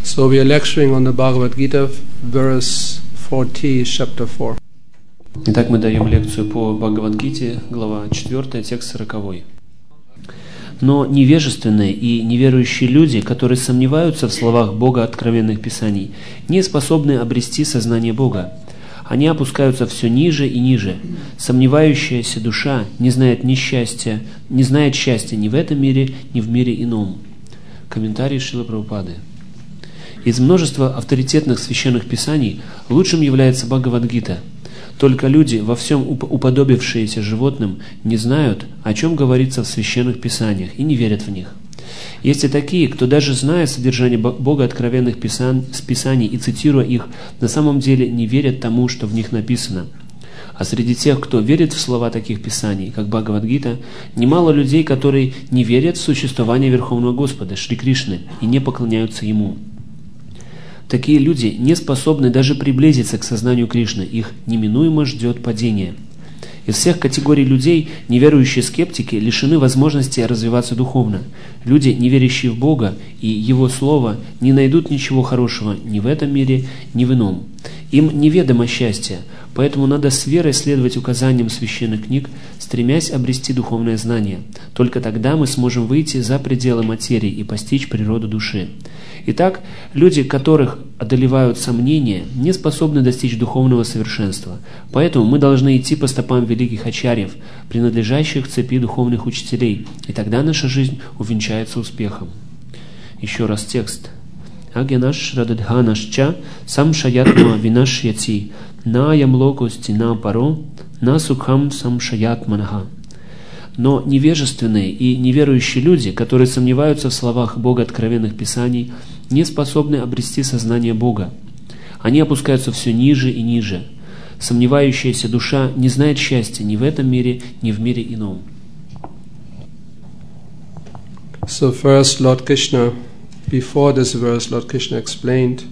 So we are lecturing on the Bhagavad Gita, verse 40, chapter 4. Итак, мы даем лекцию по Бхагавад-гите, глава 4, текст 40. Но невежественные и неверующие люди, которые сомневаются в словах Бога откровенных Писаний, не способны обрести сознание Бога. Они опускаются все ниже и ниже. Сомневающаяся душа не знает счастья ни в этом мире, ни в мире ином. Комментарий Шрилы Прабхупады. Из множества авторитетных священных писаний лучшим является Бхагавад-гита. Только люди, во всем уподобившиеся животным, не знают, о чем говорится в священных писаниях, и не верят в них. Есть и такие, кто даже зная содержание Бога откровенных писаний и цитируя их, на самом деле не верят тому, что в них написано. А среди тех, кто верит в слова таких писаний, как Бхагавад-гита, немало людей, которые не верят в существование Верховного Господа, Шри Кришны, и не поклоняются Ему. Такие люди не способны даже приблизиться к сознанию Кришны, их неминуемо ждет падение. Из всех категорий людей неверующие скептики лишены возможности развиваться духовно. Люди, не верящие в Бога и Его Слово, не найдут ничего хорошего ни в этом мире, ни в ином. Им неведомо счастье, поэтому надо с верой следовать указаниям священных книг, стремясь обрести духовное знание. Только тогда мы сможем выйти за пределы материи и постичь природу души. Итак, люди, которых одолевают сомнения, не способны достичь духовного совершенства. Поэтому мы должны идти по стопам великих ачарьев, принадлежащих цепи духовных учителей, и тогда наша жизнь увенчается успехом. Еще раз текст. Агянаш рададханашча самшаятма винашьяти на ямлокости на паро на сукхам самшаят манаха. Но невежественные и неверующие люди, которые сомневаются в словах Бога откровенных Писаний, не способны обрести сознание Бога. Они опускаются все ниже и ниже. Сомневающаяся душа не знает счастья ни в этом мире, ни в мире ином. So first, Lord Krishna, before this verse, Lord Krishna explained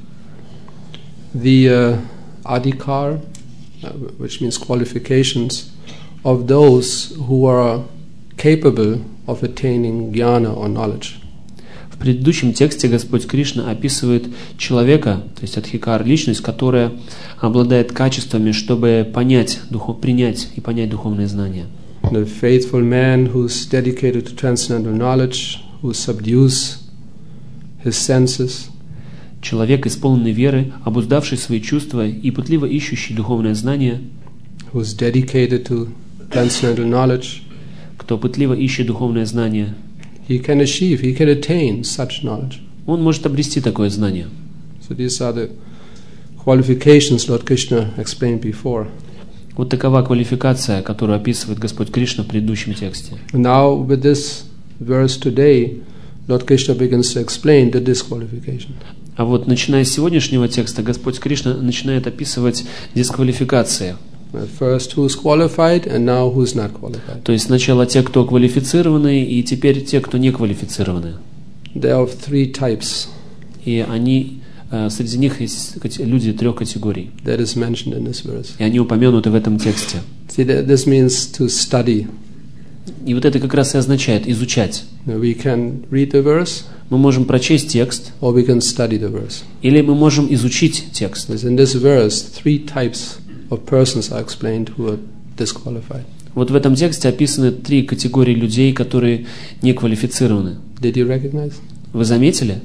the adhikar, which means qualifications, of those who are capable of attaining jnana or knowledge. В предыдущем тексте Господь Кришна описывает человека, то есть адхикар, личность, которая обладает качествами, чтобы принять и понять духовные знания. The faithful man who's dedicated to transcendental knowledge, who subdues his senses. Человек, исполненный веры, обуздавший свои чувства и пытливо ищущий духовное знание, who's dedicated to transcendental knowledge, кто пытливо ищет духовное знание, he can attain such knowledge. Он может обрести такое знание. So these are the qualifications Lord Krishna explained before. Вот такова квалификация, которую описывает Господь Кришна в предыдущем тексте. Now with this verse today, Lord Krishna begins to explain the disqualification. А вот начиная с сегодняшнего текста, Господь Кришна начинает описывать дисквалификации. First who's qualified and now who's not qualified. То есть сначала те, кто квалифицированы, и теперь те, кто не квалифицированы. There are three types. И они, среди них есть люди трех категорий. That is mentioned in this verse. И они упомянуты в этом тексте. See, this means to study. И вот это как раз и означает изучать. We can read the verse. Мы можем прочесть текст, or we can study the verse. Или мы можем изучить текст. In this verse, three types of persons are explained who are disqualified. Вот в этом тексте описаны три категории людей, которые не квалифицированы. Did you recognize? Вы заметили?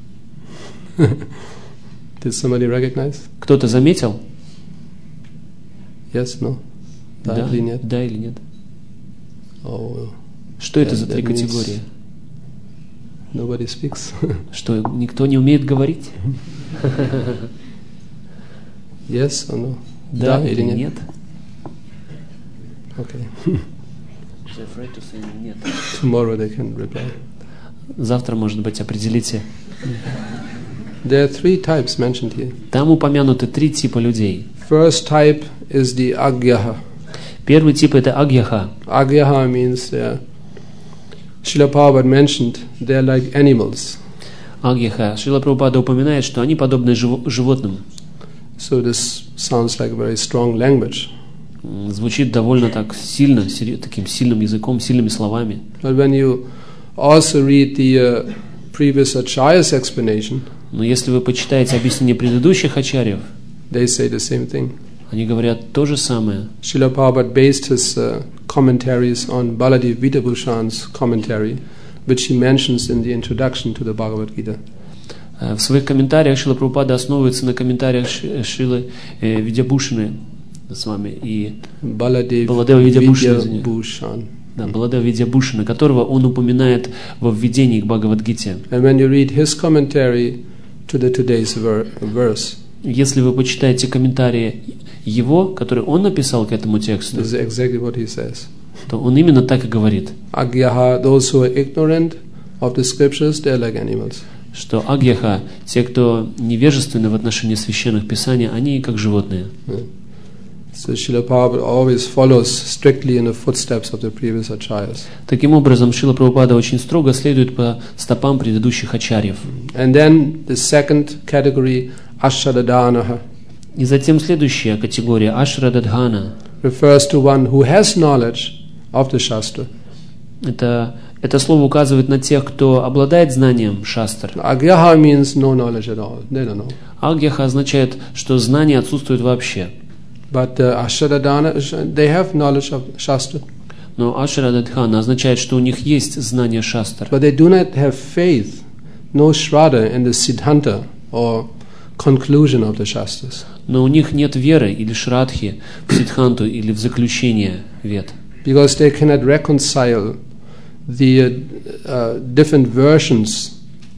Did somebody recognize? Кто-то заметил? Yes, no? Да или нет? Да или нет? Oh, что это за три категории? Nobody speaks. Что, никто не умеет говорить? Yes or no? Да или нет? Okay. They're afraid to say нет. Tomorrow they can reply. Завтра, может быть, определите. There are three types mentioned here. Там упомянуты три типа людей. First type is the agyaha. Первый тип это агьяха. Agyaha means Srila Prabhupada mentioned they're like animals. Агьяха. Шрила Прабхупада упоминает, что они подобны животным. So this sounds like a very strong language. Звучит довольно так сильно, таким сильным языком, сильными словами. But when you also read the previous Acharya's explanation, Но если вы почитаете объяснение предыдущих ачарьев, they say the same thing. они говорят то же самое. Srila Prabhupada based his commentaries on Baladev Vidyabhushan's commentary, which he mentions in the introduction to the Bhagavad Gita. В своих комментариях Шрила Прабхупада основывается на комментариях Шрилы Видябхушаны с вами и Баладева Видябхушана. Да, Баладева Видябхушана, которого он упоминает во введении к Бхагавад-гите. And when you read his commentary to the today's verse, если вы почитаете комментарии его, который он написал к этому тексту, this is exactly what he says. То он именно так и говорит. Agyaha, those who are ignorant of the scriptures, they are like animals. Что агьяха, те, кто невежественны в отношении священных писаний, они как животные. So Srila Prabhupada always follows strictly in the footsteps of the previous acharyas. Таким образом, Шрила Прабхупада очень строго следует по стопам предыдущих ачарьев. And then the second category, Ashradadhanaha, И затем следующая категория, Ашрададхана, refers to one who has knowledge of the Shastra. Это слово указывает на тех, кто обладает знанием шастр. Agyaha means no knowledge at all. They don't know. Агьяха означает, что знание отсутствует вообще. But Ashradadhana, they have knowledge of Shastra. Но Ашрададхана означает, что у них есть знание шастр. But they do not have faith, no shraddha in the siddhanta or conclusion of the Shastras. Но у них нет веры или шрадхи в сиддханту или в заключение вед. Because they cannot reconcile the different versions,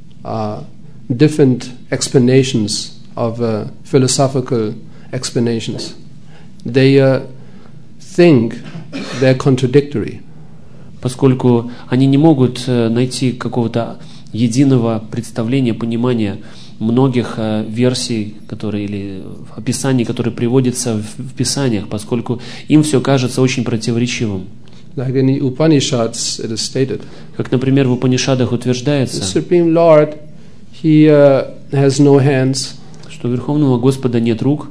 different explanations of philosophical explanations. They think they're contradictory. Поскольку они не могут найти какого-то единого представления, понимания многих версий, которые, или описаний, которые приводятся в Писаниях, поскольку им все кажется очень противоречивым. Like in the Upanishads, it is stated. Как, например, в Упанишадах утверждается, The Supreme Lord, He has no hands, что у Верховного Господа нет рук,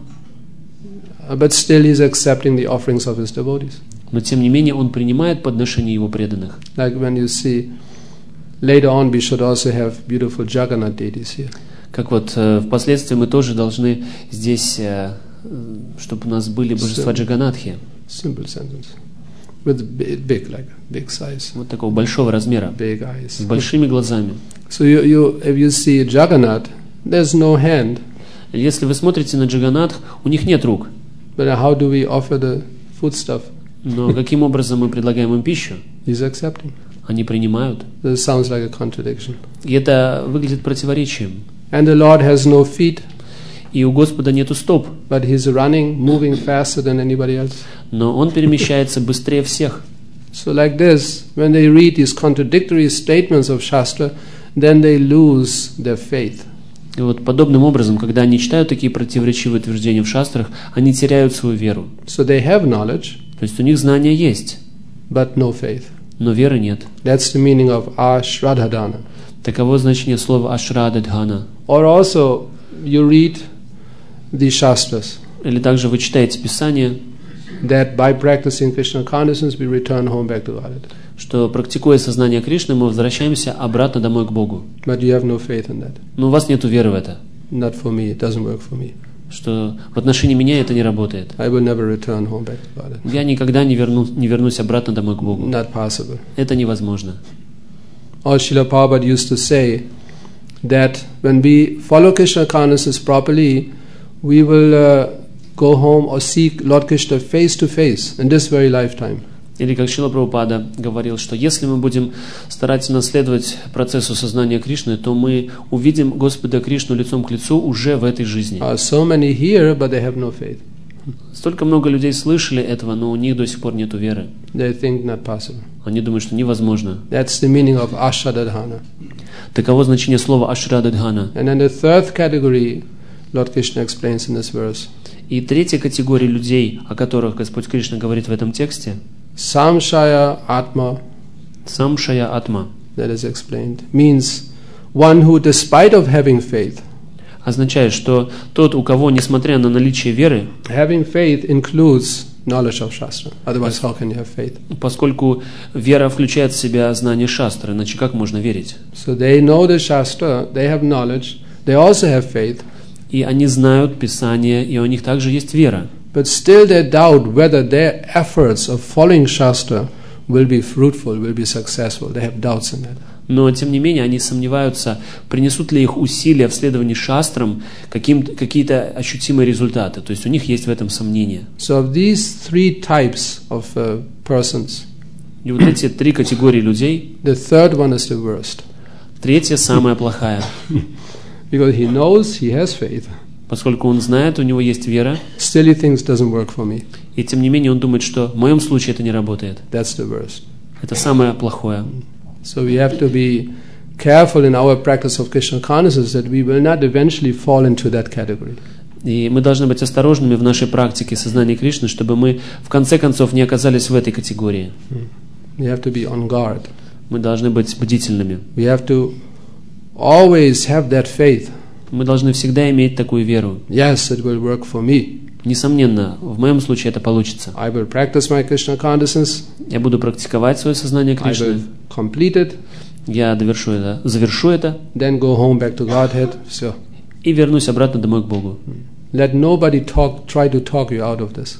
but still He is accepting the offerings of His devotees. но тем не менее Он принимает подношения Его преданных. Like when you see, later on we should also have beautiful Jagannath deities here. Как вот впоследствии мы тоже должны здесь, чтобы у нас были божества Джаганатхи. Simple sentence. With big, like big size. Вот такого большого размера, Big eyes. с большими глазами. So if you see Jagannath, there's no hand. Если вы смотрите на Джаганатх, у них нет рук. But how do we offer the foodstuff? Но каким образом мы предлагаем им пищу? He's accepting. Они принимают. This sounds like a contradiction. И это выглядит противоречием. And the Lord has no feet, И у Господа нету стоп, but He's running, moving faster than anybody else. но Он перемещается быстрее всех. So like this, when they read these contradictory statements of Shastra, then they lose their faith. И вот подобным образом, когда они читают такие противоречивые утверждения в шастрах, они теряют свою веру. So they have knowledge, То есть у них знания есть, but no faith. но веры нет. That's the meaning of Ashradhadana. Таково значение слова Ашрададхана. Or also, you read the Shastras, Или также вы читаете Писание, that by practicing Krishna consciousness we return home back to Godhead. что практикуя сознание Кришны, мы возвращаемся обратно домой к Богу. But you have no faith in that. Но у вас нет веры в это, Not for me, it doesn't work for me. что в отношении меня это не работает. I will never return home back to Godhead. Я никогда не вернусь обратно домой к Богу. Not possible. Это невозможно. Or Srila Prabhupada used to say that when we follow Krishna consciousness properly, we will go home or seek Lord Krishna face to face in this very lifetime. Или как Шрила Прабхупада говорил, что если мы будем старательно следовать процессу сознания Кришны, то мы увидим Господа Кришну лицом к лицу уже в этой жизни. So many hear, but they have no faith. Столько много людей слышали этого, но у них до сих пор нет веры. They think not possible. Они думают, что невозможно. That's the meaning of Ashradhana. Таково значение слова Ашрададхана. And then the third category, Lord Krishna explains in this verse. И третья категория людей, о которых Господь Кришна говорит в этом тексте, Samshaya Atma, Самшая Атма, that is explained, means one who, despite of having faith, означает, что тот, у кого, несмотря на наличие веры, having faith includes knowledge of Shastra. Otherwise, how can you have faith? поскольку вера включает в себя знание шастры, иначе как можно верить? So they know the Shastra, they have knowledge, they also have faith, и они знают Писание, и у них также есть вера. but still they doubt whether their efforts of following Shastra will be fruitful, will be successful. They have doubts in that. Но, тем не менее, они сомневаются, принесут ли их усилия в следовании шастрам какие-то ощутимые результаты. То есть у них есть в этом сомнения. So of these three types of persons, И вот эти три категории людей, the third one is the worst. третья самая плохая. Because he knows he has faith, Поскольку он знает, у него есть вера, still he thinks doesn't work for me. и тем не менее он думает, что в моем случае это не работает. That's the worst. Это самое плохое. So we have to be careful in our practice of Krishna consciousness that we will not eventually fall into that category. И мы должны быть осторожными в нашей практике сознания Кришны, чтобы мы в конце концов не оказались в этой категории. We have to be on guard. Мы должны быть бдительными. We have to always have that faith. Мы должны всегда иметь такую веру. Yes, it will work for me. Несомненно, в моем случае это получится. I will practice my Krishna consciousness. Я буду практиковать свое сознание I will Кришны. complete it. Я завершу это Then go home back to Godhead. So и вернусь обратно домой к Богу. let nobody try to talk you out of this.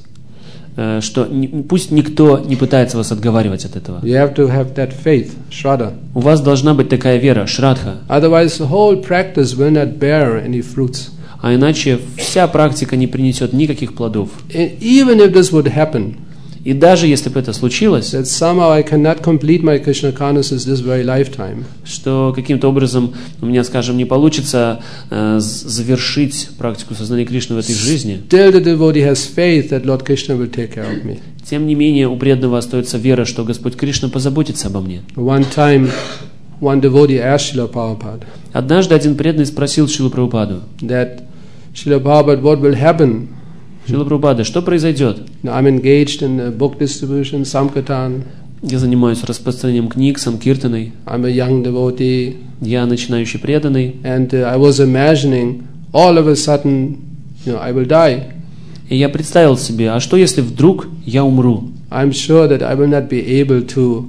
Пусть никто не пытается вас отговаривать от этого. You have to have that faith, Shraddha. У вас должна быть такая вера, шрадха. Otherwise, the whole practice will not bear any fruits. А иначе вся практика не принесет никаких плодов. And even if this would happen, И даже если бы это случилось, that somehow I cannot complete my Krishna consciousness this very lifetime, что каким-то образом у меня, скажем, не получится завершить практику сознания Кришны в этой жизни, still the devotee has faith that Lord Krishna will take care of me. тем не менее у преданного остается вера, что Господь Кришна позаботится обо мне. One time, one devotee asked Srila Prabhupada Однажды один преданный спросил Шрилу Прабхупаду: that, Srila Prabhupada, what will happen? Шрила Прабхупада, что произойдет? Now, I'm engaged in book distribution, Sankirtan. Я занимаюсь распространением книг, санкиртаной. I'm a young devotee, Я начинающий преданный. and I was imagining all of a sudden, I will die. И я представил себе, а что если вдруг я умру? I'm sure that I will not be able to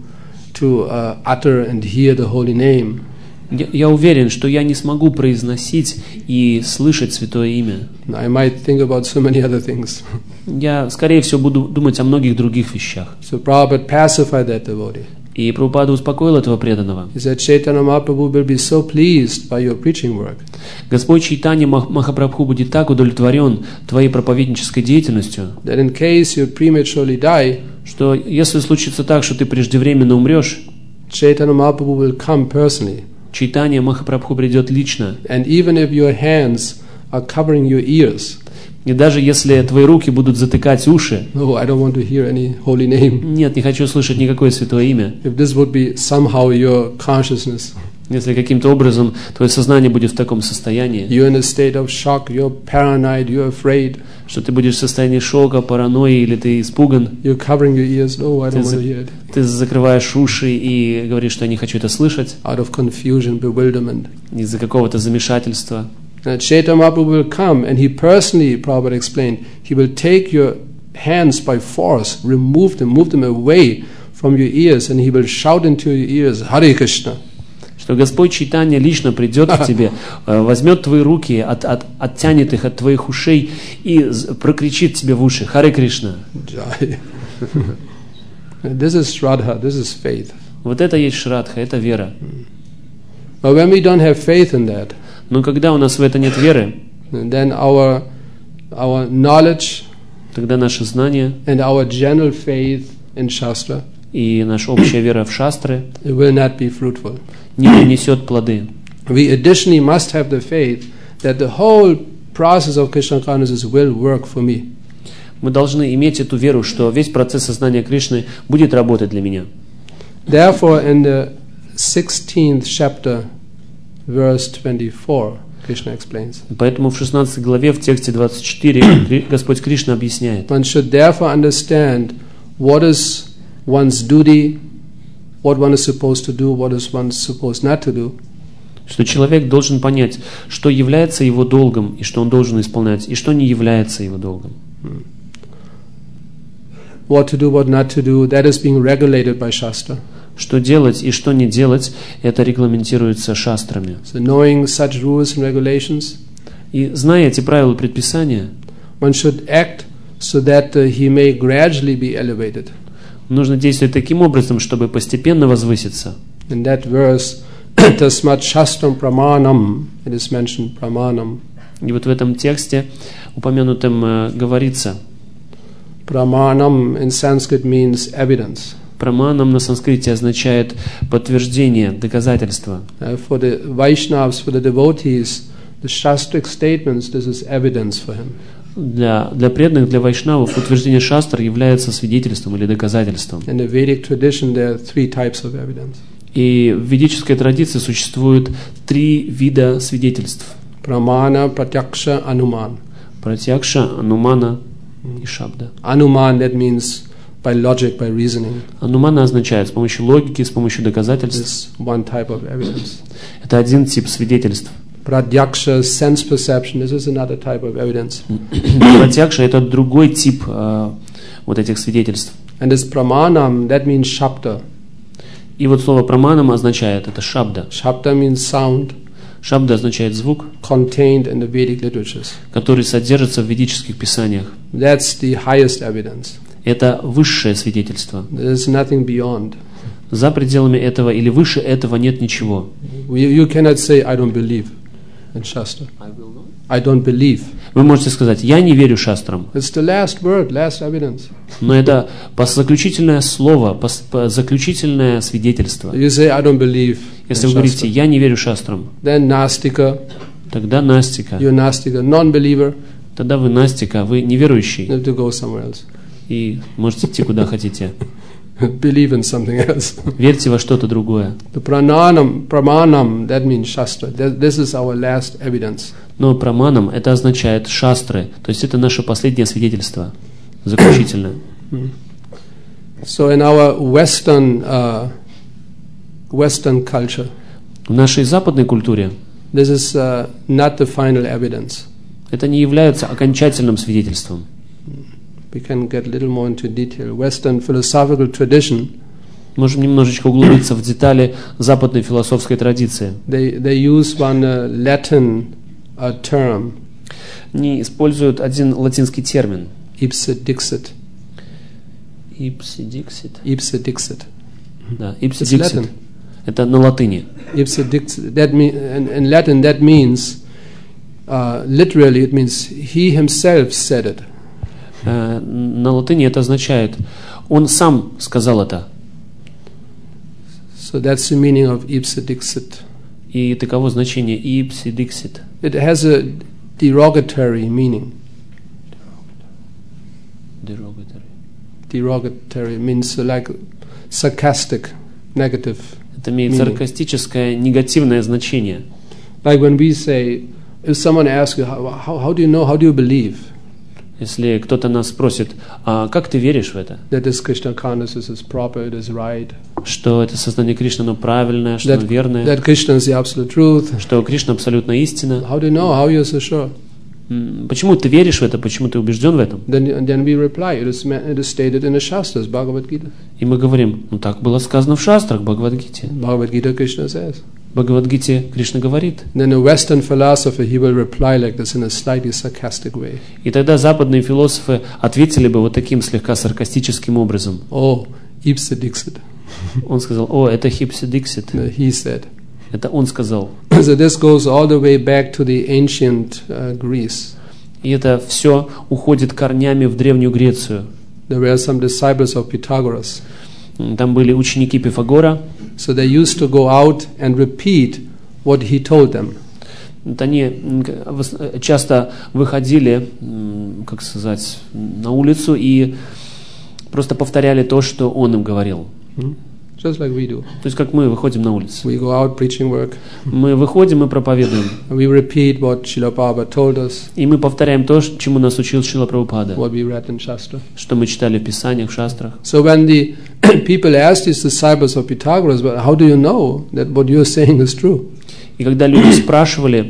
utter and hear the holy name. Я уверен, что я не смогу произносить и слышать святое имя. I might think about so many other things. Я, скорее всего, буду думать о многих других вещах. So Prabhupada pacified that devotee. И Прабхупада успокоил этого преданного. He said, Chaitanya Mahaprabhu will be so pleased by your preaching work Господь Чайтанья Махапрабху будет так удовлетворен твоей проповеднической деятельностью, that in case you prematurely die, что если случится так, что ты преждевременно умрешь, Chaitanya Mahaprabhu will come personally. Чайтанья Махапрабху придет лично. And even if your hands are covering your ears, И даже если твои руки будут затыкать уши, no, I don't want to hear any holy name. нет, не хочу слышать никакое святое имя. If this would be somehow your consciousness, Если каким-то образом твое сознание будет в таком состоянии, you're in a state of shock, you're paranoid, you're afraid, что ты будешь в состоянии шока, паранойи, или ты испуган, you're covering your ears, no, I don't want to hear it, ты закрываешь уши и говоришь, что я не хочу это слышать, out of confusion, bewilderment. из-за какого-то замешательства. And Chaitanya Mahaprabhu will come, and he personally, Prabhupada explained, he will take your hands by force, move them away from your ears, and he will shout into your ears, Hare Krishna. Что Господь Чайтанья лично придет к тебе, возьмет твои руки, оттянет их от твоих ушей и прокричит тебе в уши: Харе Кришна. Jai. This is Shraddha, this is faith. Вот это есть шрадха, это вера. But when we don't have faith in that, Но когда у нас в это нет веры, then our knowledge тогда наше знание and our general faith in Shastra, и наша общая вера в шастры it will not be fruitful. не принесет плоды. We additionally must have the faith that the whole process of Krishna consciousness will work for me. Мы должны иметь эту веру, что весь процесс сознания Кришны будет работать для меня. Therefore, in the 16th chapter, verse 24, Krishna explains, Поэтому в 16 главе, в тексте 24, Господь Кришна объясняет: one should therefore understand what is one's duty, what one is supposed to do, what is one supposed not to do. Что человек должен понять, что является его долгом, и что он должен исполнять, и что не является его долгом. What to do, what not to do, that is being regulated by Shastra. Что делать и что не делать, это регламентируется шастрами. So knowing such rules and regulations, И зная эти правила предписания, one should act so that he may gradually be elevated. нужно действовать таким образом, чтобы постепенно возвыситься. In that verse, tasmat shastram pramanam, it is mentioned pramanam. И вот в этом тексте упомянутом говорится, Pramanam in Sanskrit means evidence. праманам на санскрите означает подтверждение, доказательство. For the Vaishnavas, for the devotees, the shastric statements, this is evidence for him. Для преданных, для вайшнавов утверждение шастр является свидетельством или доказательством. In the Vedic tradition, there are three types of evidence. И в ведической традиции существует 3 вида свидетельств. Pramana, pratyaksha, anuman. Пратьякша, анумана и шабда. Anuman, that means by logic, by reasoning. Анумана означает с помощью логики, с помощью доказательств. This is one type of evidence. Это один тип свидетельств. Pratyaksha, sense perception, this is another type of evidence. Пратьякша – это другой тип вот этих свидетельств. And this pramanam, that means shabda. И вот слово праманам означает это шабда. Shabda means sound, Шабда означает звук, contained in the Vedic literatures. который содержится в ведических писаниях. That's the highest evidence. Это высшее свидетельство. There is nothing beyond. За пределами этого или выше этого нет ничего. You cannot say, I don't believe in Shastra. I don't believe. Вы можете сказать, я не верю шастрам. It's the last word, last evidence. Но это заключительное слово, заключительное свидетельство. You say, I don't believe Если in вы говорите, Shastra. я не верю шастрам, Then Nastika, тогда настика. you're Nastika, non-believer, Тогда вы настика, вы неверующий. you have to go somewhere else. И можете идти куда хотите. Believe in something else. Верьте во что-то другое. The pramanam, that means Shastra. This is our last evidence. Но праманам это означает шастры, то есть это наше последнее свидетельство, заключительное. So in our Western culture, В нашей западной культуре this is not the final evidence. это не является окончательным свидетельством. We can get a little more into detail. Western philosophical tradition, Можем немножечко углубиться в детали западной философской традиции. they use one Latin term, Они используют один латинский термин. ipse dixit. Ipse dixit. Ipse dixit. Да, ipse It's dixit. Latin. Это на латыни. Ipse dixit. That in Latin that means literally it means he himself said it. На латыни это означает, он сам сказал это. So that's the meaning of ipse dixit. И таково значение ipse dixit. It has a derogatory meaning. Derogatory means like sarcastic, negative. Это имеет meaning. саркастическое, негативное значение. Like when we say, if someone asks you, how do you know, how do you believe Если кто-то нас спросит, а как ты веришь в это? that this Krishna consciousness is proper, it is right, Что это сознание Кришны, оно правильное, что оно верное, that Krishna is the absolute truth, что Кришна абсолютно истина. how do you know, how are you so sure? Почему ты веришь в это? Почему ты убежден в этом? Then we reply, it is stated in the Shastras, Bhagavad Gita. И мы говорим, ну так было сказано в шастрах, Бхагавад-гите. Bhagavad Gita, Krishna says. В Бхагавад-гите Кришна говорит. Then a Western philosopher, he will reply like this in a slightly sarcastic way. И тогда западные философы ответили бы вот таким слегка саркастическим образом. Oh, ipse dixit. Он сказал, о, это ipse dixit. He said. Это он сказал. So this goes all the way back to the ancient Greece. И это все уходит корнями в Древнюю Грецию. There were some disciples of Pythagoras. Там были ученики Пифагора. So they used to go out and repeat what he told them. Вот они часто выходили, как сказать, на улицу и просто повторяли то, что он им говорил. Just like we do. То есть как мы выходим на улицу. We go out preaching work. Мы выходим и проповедуем. We repeat what Srila Prabhupada told us, И мы повторяем то, чему нас учил Шрила Прабхупада, what we read in Shastra. что мы читали в Писаниях, в шастрах. So when the people asked these disciples of Pythagoras, well, how do you know that what you're saying is true? И когда люди спрашивали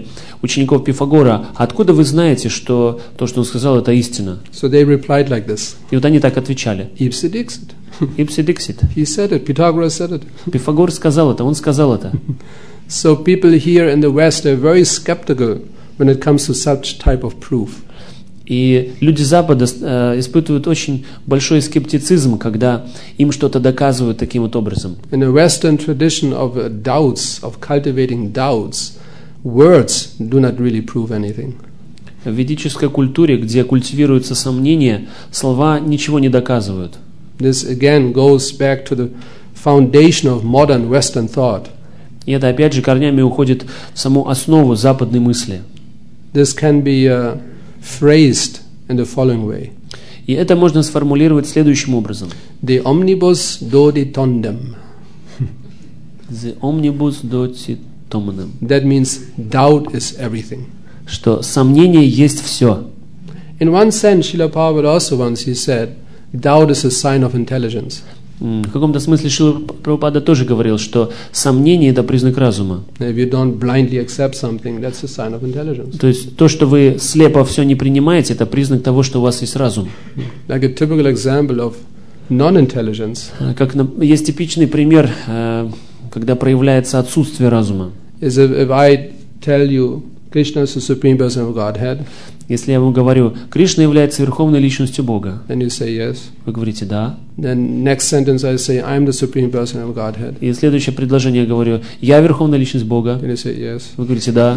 учеников Пифагора: откуда вы знаете, что то, что он сказал, это истина? So they replied like this. И вот они так отвечали: Ipse dixit. Ipse dixit. He said it. Pythagoras said it. Пифагор сказал это, он сказал это. So people here in the West are very skeptical when it comes to such type of proof. И люди Запада испытывают очень большой скептицизм, когда им что-то доказывают таким вот образом. In the Western tradition of doubts, of cultivating doubts, words do not really prove anything. В ведической культуре, где культивируются сомнения, слова ничего не доказывают. This again goes back to the foundation of modern Western thought. И это опять же корнями уходит в саму основу западной мысли. This can be phrased in the following way. И это можно сформулировать следующим образом. De omnibus doditondem. The omnibus doditondem. That means doubt is everything. Что сомнение есть все. In one sense, Srila Prabhupada also once he said, doubt is a sign of intelligence. В каком-то смысле Шрила Прабхупада тоже говорил, что сомнение – это признак разума. If you don't blindly accept something, that's a sign of intelligence. То есть то, что вы слепо все не принимаете, это признак того, что у вас есть разум. Like a typical example of non-intelligence Как есть типичный пример, когда проявляется отсутствие разума. is if I tell you Krishna is the supreme person of Godhead, Если я вам говорю: Кришна является верховной личностью Бога, then you say yes. вы говорите «да». Then next sentence I say I'm the supreme person of Godhead, И следующее предложение я говорю: «Я верховная личность Бога», then you say yes. вы говорите «да».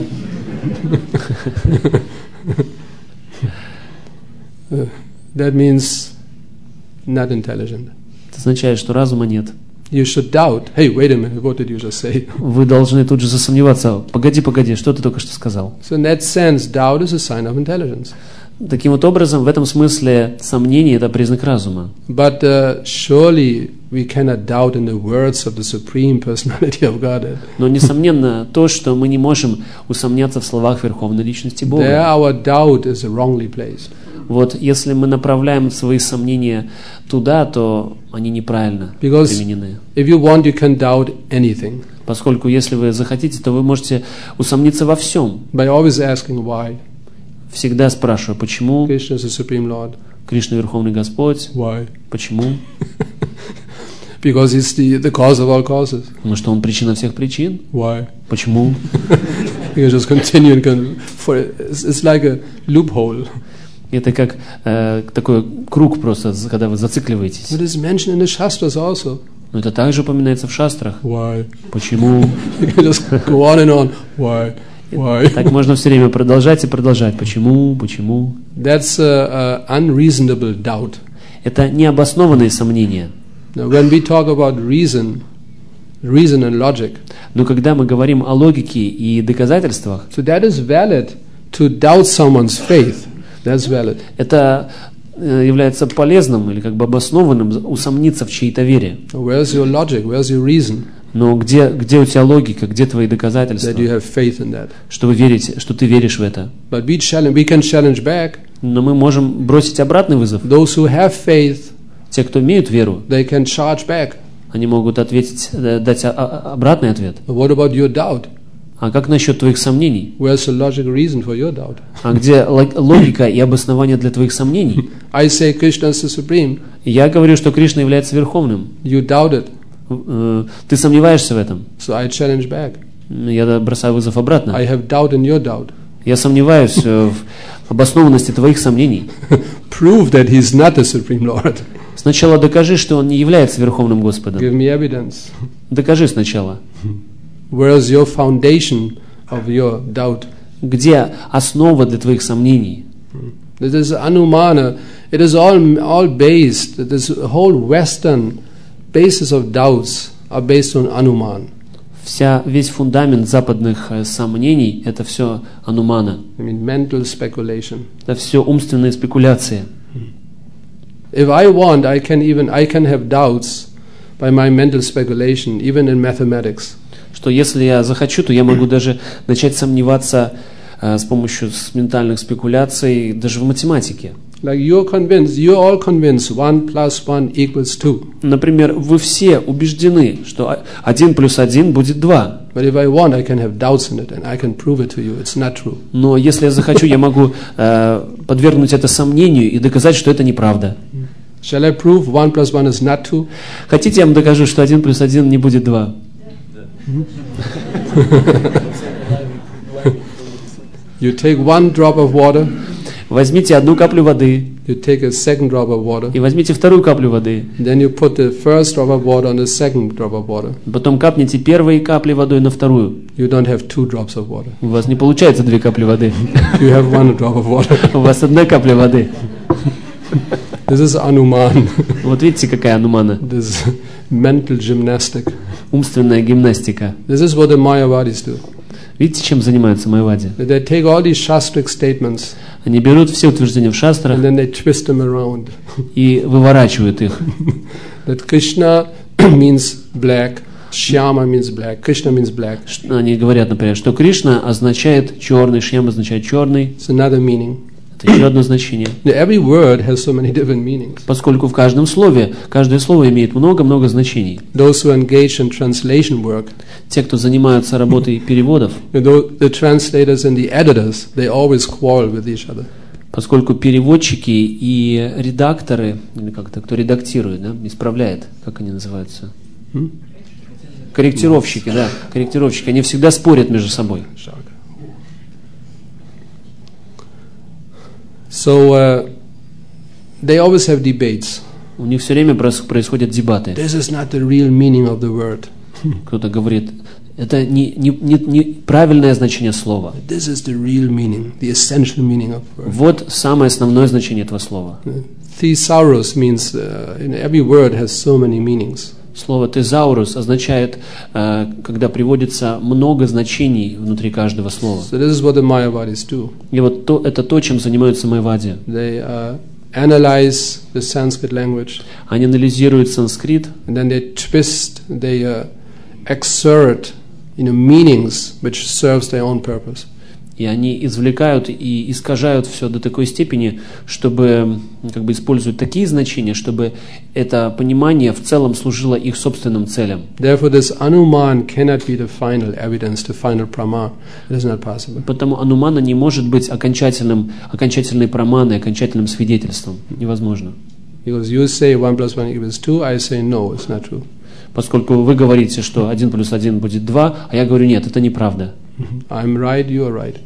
That means not intelligent. Это означает, что разума нет. You should doubt. Hey, wait a minute, what did you just say? Вы должны тут же засомневаться: погоди, что ты только что сказал? So in that sense, doubt is a sign of intelligence. Таким вот образом, в этом смысле сомнение – это признак разума. But surely we cannot doubt in the words of the supreme personality of Godhead. Но, несомненно, то, что мы не можем усомняться в словах верховной личности There Бога. our doubt is wrongly placed. Вот если мы направляем свои сомнения туда, то они неправильно Because применены. if you want, you can doubt anything Поскольку если вы захотите, то вы можете усомниться во всем. by always asking why. Всегда спрашиваю: почему? Krishna is the supreme Lord. Кришна Верховный Господь. Why? Почему? Because he's the cause of all causes. Потому что Он причина всех причин. Why? Почему? You can just continue and it's like a loophole. Это как такой круг просто, когда вы зацикливаетесь. It is mentioned in the Shastras also. Но это также упоминается в шастрах. Why? Почему? You can just go on and on. Why? Why? Так можно все время продолжать и продолжать. Почему? Почему? That's unreasonable doubt. Это необоснованные сомнения. Now, when we talk about reason and logic, Но когда мы говорим о логике и доказательствах, so that is valid to doubt someone's faith. That's valid. это является полезным или как бы обоснованным усомниться в чьей-то вере. Where's your logic? Where's your reason Но где у тебя логика, где твои доказательства, that you have faith in that? что вы верите, что ты веришь в это? But we can challenge back. Но мы можем бросить обратный вызов. Those who have faith, Те, кто имеют веру, they can charge back. они могут ответить, дать обратный ответ. But what about your doubt? А как насчет твоих сомнений? Where's the logic reason for your doubt? А где логика и обоснование для твоих сомнений? I say Krishna is the supreme. Я говорю, что Кришна является верховным. You doubt it. Ты сомневаешься в этом. So I challenge back. Я бросаю вызов обратно. I have doubt in your doubt. Я сомневаюсь в обоснованности твоих сомнений. Prove that he's not the supreme Lord. Сначала докажи, что он не является верховным Господом. Give me evidence. Докажи сначала. Where's your foundation of your doubt? Где основа для твоих сомнений? This is Anumana. It is all based. This whole Western basis of doubts are based on Anuman. Весь фундамент западных сомнений – это все анумана. I mean, mental speculation. Это все умственные спекуляции. If I want, I can have doubts by my mental speculation, even in mathematics. Что если я захочу, то я могу даже начать сомневаться с помощью ментальных спекуляций даже в математике. Like you're convinced, you're all convinced 1 + 1 = 2. Например, вы все убеждены, что 1 + 1 будет 2. But if I want, I can have doubts in it and I can prove it to you. It's not true. Но если я захочу, я могу подвергнуть это сомнению и доказать, что это неправда. Shall I prove 1 + 1 is not 2? Хотите, я вам докажу, что 1 + 1 не будет 2? You take 1 drop of water, Возьмите 1 каплю воды you take a 2nd drop of water, и возьмите 2 каплю воды. then you put the 1st drop of water on the 2nd drop of water. Потом капните первые капли водой на вторую. You don't have 2 drops of water. У вас не получается 2 капли воды. You have 1 drop of water. У вас 1 капля воды. This is Anuman. Вот видите, какая анумана. This is mental gymnastic. Умственная гимнастика. This is what the Mayavadis do. Видите, чем занимаются майявади? They take all these Shastric statements Они берут все утверждения в шастрах and then they twist them around. и выворачивают их. That Krishna means black, Shyama means black, Krishna means black. Они говорят, например, что Кришна означает черный, Шьям означает черный. It's another meaning. Это еще одно значение. Every word has so many different meanings. Поскольку в каждом слове, каждое слово имеет много-много значений. Those who engage in translation work, Те, кто занимаются работой переводов, the translators and the editors, they always quarrel with each other. поскольку переводчики и редакторы, или как-то, кто редактирует, да, исправляет, как они называются? Корректировщики, да, корректировщики, они всегда спорят между собой. So they always have debates. У них все время происходят дебаты. This is not the real meaning of the word. Кто-то говорит, это не правильное значение слова. This is the real meaning, the essential meaning of the word. Вот самое основное значение этого слова. Thesaurus means every word has so many meanings. Слово «тезаурус» означает, когда приводится много значений внутри каждого слова. So this is what the Mayavadis do. И вот это то, чем занимаются майявади. They analyze the Sanskrit language. Они анализируют санскрит, And then they twist, they exert, meanings which serves their own purpose. и они извлекают и искажают все до такой степени, чтобы как бы используют такие значения, чтобы это понимание в целом служило их собственным целям. Therefore, this Anuman cannot be the final evidence, the final prama. It is not possible. Потому анумана не может быть окончательной праманой, окончательным свидетельством. Невозможно. Because you say 1 + 1 = 2, I say no, it's not true. Поскольку вы говорите, что 1 + 1 будет 2, а я говорю, нет, это неправда. I'm right, you are right.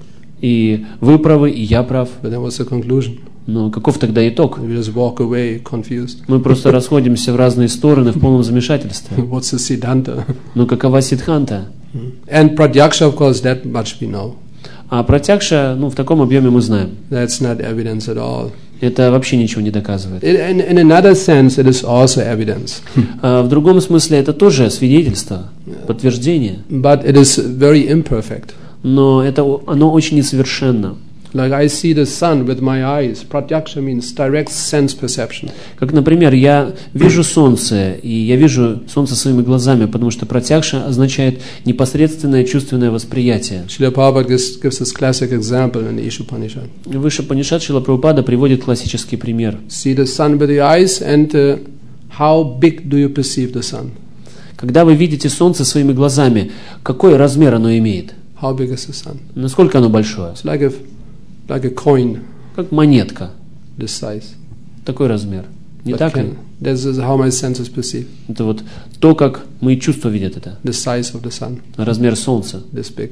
И вы правы, и я прав. But then what's the conclusion? Но каков тогда итог? We just walk away confused. Мы просто расходимся в разные стороны в полном замешательстве. What's the Siddhanta? Но какова сиддханта? And Pratyaksha, of course, that much we know. А пратякша, в таком объеме мы знаем. That's not evidence at all. Это вообще ничего не доказывает. In another sense, it is also evidence. В другом смысле это тоже свидетельство, подтверждение. But it is very imperfect. Но оно очень несовершенно. Like I see the sun with my eyes. Pratyaksha means direct sense perception. Как, например, я вижу солнце, и я вижу солнце своими глазами, потому что пратякша означает непосредственное чувственное восприятие. Srila Prabhupada gives this classic example in the Ishopanishad. Выше Панишат Шрила Прабхупада приводит классический пример. See the sun with your eyes, and how big do you perceive the sun? Когда вы видите солнце своими глазами, какой размер оно имеет? How big is the sun? Насколько оно большое? It's like a coin, Как монетка. this size. Такой размер. Не But так ли? this is how my senses perceive. Это вот то, как мои чувства видят это. The size of the sun, Размер солнца. this big.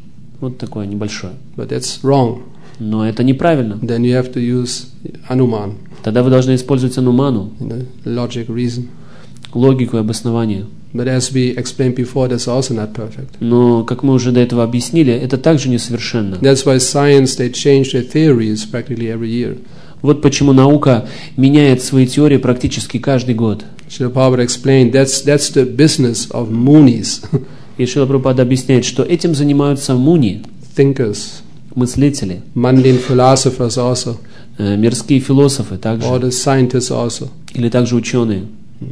Вот такое небольшое. But that's wrong. Но это неправильно. Then you have to use Anuman, Тогда вы должны использовать ануману, logic, reason. логику и обоснование. But as we explained before, that's also not perfect. Но, как мы уже до этого объяснили, это также несовершенно. That's why science, they change their theories practically every year. Вот почему наука меняет свои теории практически каждый год. Srila Prabhupada explained that's the business of Munis, И Шрила Прабхупада объясняет, что этим занимаются муни, thinkers, мыслители, mundane philosophers also, мирские философы or также, the scientists also. или также ученые.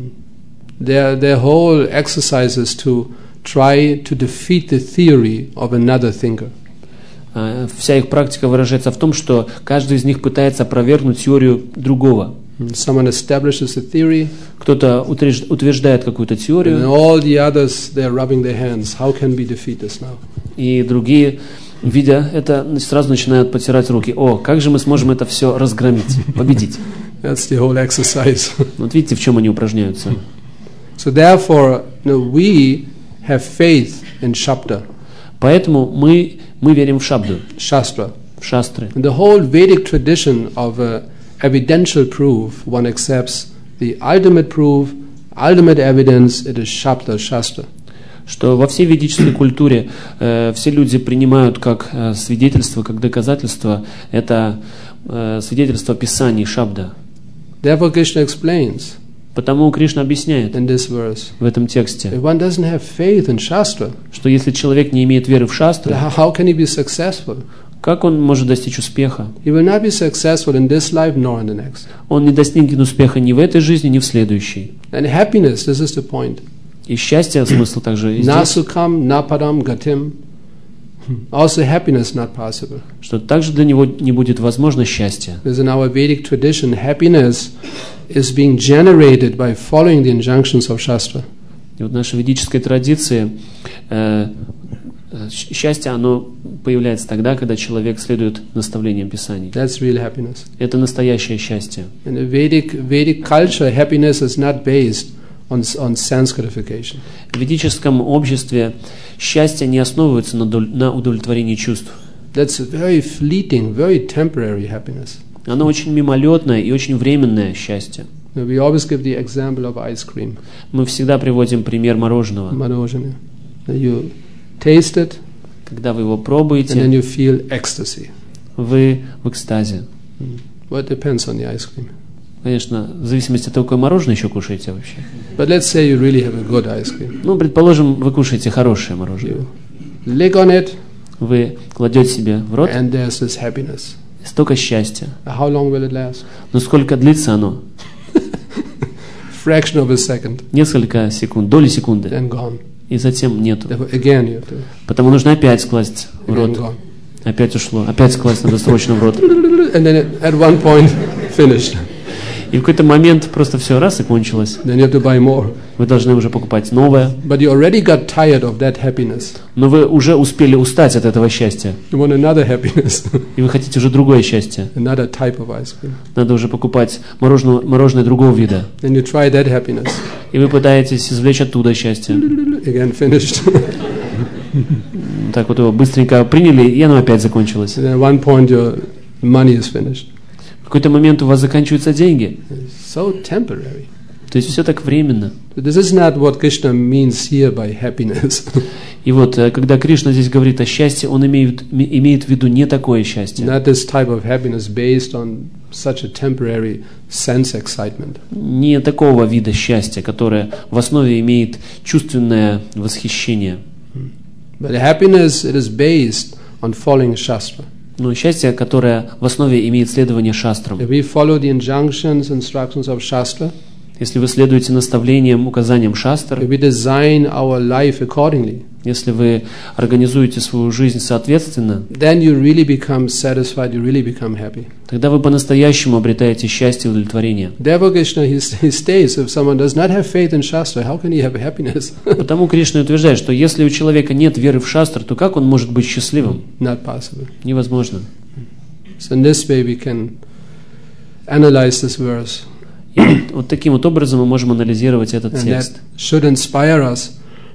Their whole exercise is to try to defeat the theory of another thinker. вся их практика выражается в том, что каждый из них пытается опровергнуть теорию другого. Someone establishes a theory, Кто-то утверждает какую-то and теорию, all the others, they're rubbing their hands. How can we defeat this now? и другие, видя это, сразу начинают потирать руки. О, как же мы сможем это все разгромить, победить? That's the whole exercise. Вот видите, в чем они упражняются. So therefore, we have faith in Shabda, Поэтому мы верим в Шабду, Shastra. в шастры. In the whole Vedic tradition of evidential proof, one accepts the ultimate proof, ultimate evidence, it is Shabda, Shastra. Что во всей ведической культуре все люди принимают как свидетельство, как доказательство, это свидетельство Писаний, Шабда. Therefore Krishna explains Потому Кришна объясняет in this verse, в этом тексте, if one doesn't have faith in Shastra, что если человек не имеет веры в шастры, how can he be successful? как он может достичь успеха? He will not be successful in this life nor in the next. Он не достигнет успеха ни в этой жизни, ни в следующей. And happiness, this is the point. И счастье, смысл также и Na здесь, sukham, na padam gatim. Also happiness not possible. что также для него не будет возможно счастье. Because in our Vedic tradition, happiness is being generated by following the injunctions of Shastra. И вот в нашей ведической традиции счастье, оно появляется тогда, когда человек следует наставлениям Писаний. That's real happiness. Это настоящее счастье. In the Vedic culture, happiness is not based on sense gratification. В ведическом обществе счастье не основывается на удовлетворении чувств. That's a very fleeting, very temporary happiness. Оно очень мимолетное и очень временное счастье. We always give the example of ice cream. Мы всегда приводим пример мороженого. Manojanya. You taste it, Когда вы его and then пробуете, you feel ecstasy. вы в экстазе. Well, it depends on the ice cream. Конечно, в зависимости от того, какое мороженое еще кушаете вообще. But let's say you really have a good ice cream. Ну, предположим, вы кушаете хорошее мороженое. You lick on it, Вы кладете себе в рот, and there's this happiness. столько счастья. How long will it last? Но сколько длится оно? Fraction of a second, Несколько секунд, доли секунды. then gone. И затем нету. Therefore, again you have to, Потому нужно опять класть в again рот. gone. Опять ушло. Опять класть надо срочно в рот. And then at one point, finished. И в какой-то момент просто все раз и кончилось. Then you have to buy more. Вы должны уже покупать новое. But you already got tired of that happiness. Но вы уже успели устать от этого счастья. You want another happiness, И вы хотите уже другое счастье. another type of ice cream. Надо уже покупать мороженое другого вида. Then you try that happiness. И вы пытаетесь извлечь оттуда счастье. Again, finished. Так вот его быстренько приняли, и оно опять закончилось. And then at one point, your money is finished. В какой-то момент у вас заканчиваются деньги. It's so temporary. То есть все так временно. So this is not what Krishna means here by happiness. И вот, когда Кришна здесь говорит о счастье, он имеет в виду не такое счастье. Not this type of happiness based on such a temporary sense excitement. Не такого вида счастья, которое в основе имеет чувственное восхищение. But happiness, it is based on following Shastra. Но счастье, которое в основе имеет следование шастрам. If we follow the injunctions, instructions of Shastra, Если вы следуете наставлениям, указаниям шастр, if we design our life accordingly, если вы организуете свою жизнь соответственно, then you really become satisfied, you really become happy. тогда вы по-настоящему обретаете счастье и удовлетворение. Therefore, Krishna, he states, if someone does not have faith in Shastra, how can he have happiness? Потому Кришна утверждает, что если у человека нет веры в шастр, то как он может быть счастливым? Not possible. Невозможно. So in this way we can analyze this verse. И вот таким вот образом мы можем анализировать этот And текст. that should inspire us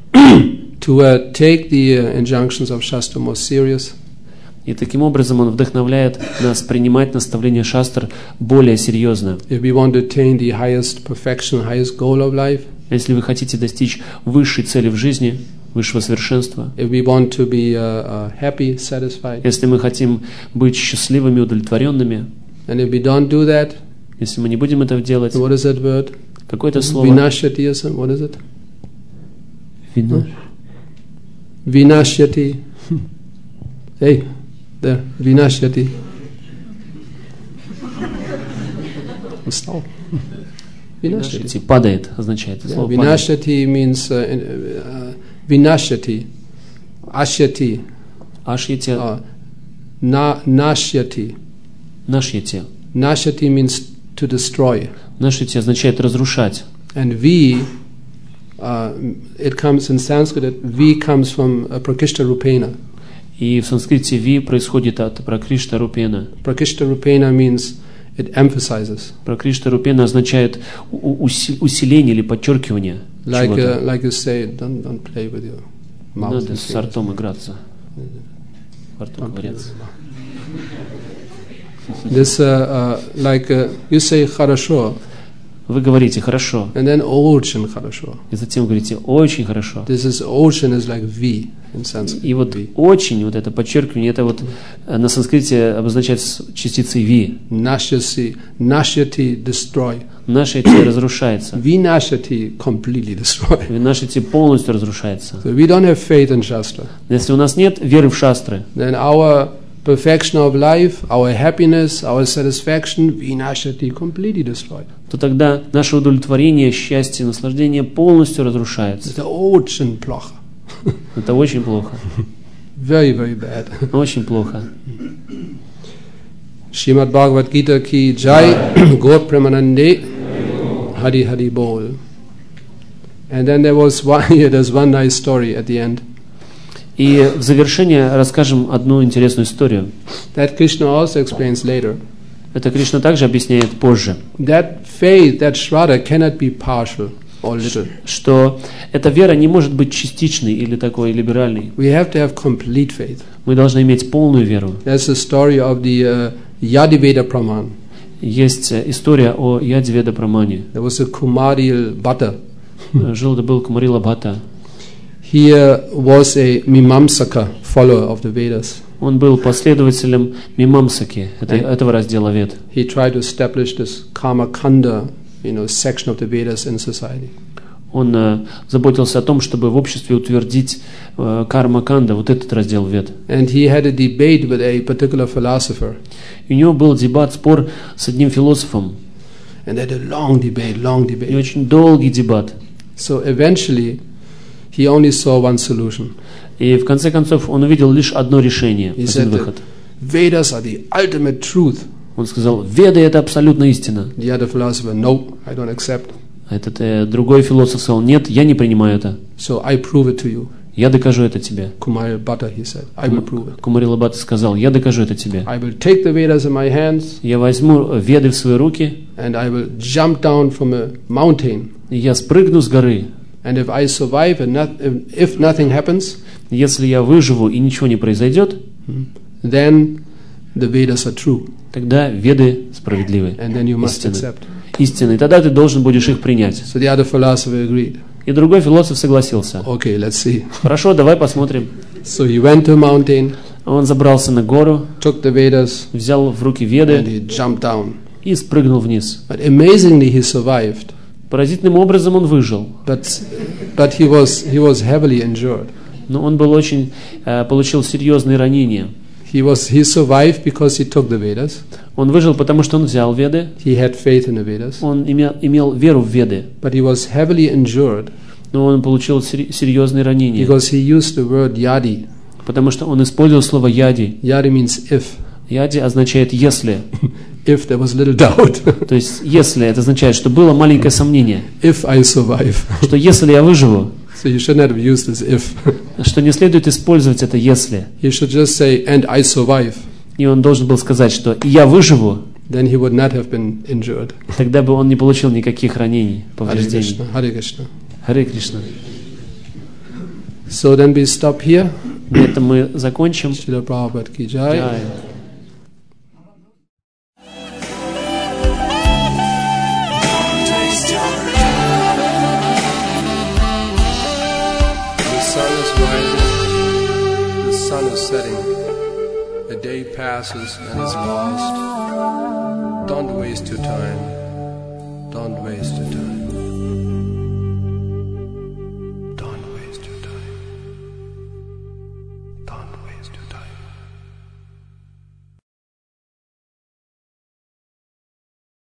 to take the injunctions of Shastra more serious. И таким образом он вдохновляет нас принимать наставления шастр более серьезно. If we want to attain the highest perfection, highest goal of life, Если вы хотите достичь высшей цели в жизни, высшего совершенства, if we want to be happy, satisfied, если мы хотим быть счастливыми, удовлетворенными, and if we don't do that, если мы не будем этого делать, what is that word? какое-то слово Vinashyati or something, what is it? вина. Vinashyati. Hey, there, Vinashyati. Stop. Vinashyati. Падает означает Yeah, слово падает. Vinashyati means Vinashyati. Ashyati. Ашьете nashyati. Нашьяти. Nashyati means to destroy. Нашьяти означает разрушать. And V, it comes in Sanskrit, V comes from Prakishta Rupena. И в санскрите ви происходит от пракришта рупена. Prakishta Rupena means it emphasizes. Пракришта рупена означает усиление или подчеркивание чего-то. Like you say, don't play with your mouth. Надо с ртом играться. Во рту ковыряться. This, you say хорошо. Вы говорите «хорошо», And then очень хорошо. и затем говорите «очень хорошо». This is очень is like V in Sanskrit. И вот V. «очень», вот это подчеркивание, это вот на санскрите обозначает частицей «ви». Nashyati, destroy. Нашьяти разрушается. Vinashyati, completely destroy. Нашьяти полностью разрушается. So we don't have faith in Shastra. Если у нас нет веры в шастры, Then our perfection of life, our happiness, our satisfaction, vinashyati, completely destroyed. то тогда наше удовлетворение, счастье, наслаждение полностью разрушается. Это очень плохо. Это очень плохо. Very, very bad. Очень плохо. Srimad Bhagavad Gita ki jai, Gaur Premanande, Hari Hari Bol. And then there's one nice story at the end. И в завершение расскажем одну интересную историю. That Krishna also explains later. Это Кришна также объясняет позже. That faith, that shraddha cannot be partial or little. Что эта вера не может быть частичной или такой либеральной. We have to have complete faith. Мы должны иметь полную веру. That's the story of the Yadiveda Praman. Есть история о Ядиведа Прамане. There was a Kumaril Bhatta. Жил да был Кумарила Бхатта. He was a Mimamsaka, follower of the Vedas. Он был последователем Мимамсаки, этого раздела Вед. He tried to establish this Karma Kanda, section of the Vedas in society. Он заботился о том, чтобы в обществе утвердить карма-канда, вот этот раздел Вед. And he had a debate with a particular philosopher. И у него был дебат, спор с одним философом. And they had a long debate. И очень долгий дебат. So eventually, he only saw one solution. И в конце концов он увидел лишь одно решение, He один said выход. Vedas are the ultimate truth. Он сказал, Веды — это абсолютная истина. The other philosopher, no, I don't accept. А этот другой философ сказал, нет, я не принимаю это. So I prove it to you. Я докажу это тебе. Kumari Bhatta, he said, I will prove it. Кумарила Бхатта сказал, я докажу это тебе. I will take the Vedas in my hands. Я возьму Веды в свои руки. And I will jump down from a mountain. И я спрыгну с горы. And if I survive and if nothing happens, если я выживу и ничего не произойдет, then the Vedas are true. Тогда Веды справедливы. And then you must accept. Истинны. И тогда ты должен будешь их принять. So the other philosopher agreed. И другой философ согласился. Okay, let's see. Хорошо, давай посмотрим. So he went to a mountain. Он забрался на гору, took the Vedas, взял в руки Веды and he jumped down. И спрыгнул вниз. But amazingly he survived. Поразительным образом он выжил. But he was heavily injured. Но он был получил серьезные ранения. He survived because he took the Vedas. Он выжил, потому что он взял Веды. He had faith in the Vedas. Он имел веру в Веды. But he was heavily injured. Но он получил серьезные ранения. Because he used the word yadi. Потому что он использовал слово яди. Yadi means if. Яди означает если. If there was little doubt. То есть если это означает, что было маленькое сомнение. If I survive. Что если я выживу. So you should not have used this if. Что не следует использовать это если. You should just say and I survive. И он должен был сказать, что я выживу. Then he would not have been injured. Тогда бы он не получил никаких ранений, повреждений. Hare Krishna. Харе Кришна. So then we stop here. На этом мы закончим. Шрила Прабхупад ки джай. A day passes and is lost. Don't waste your time. Don't waste your time.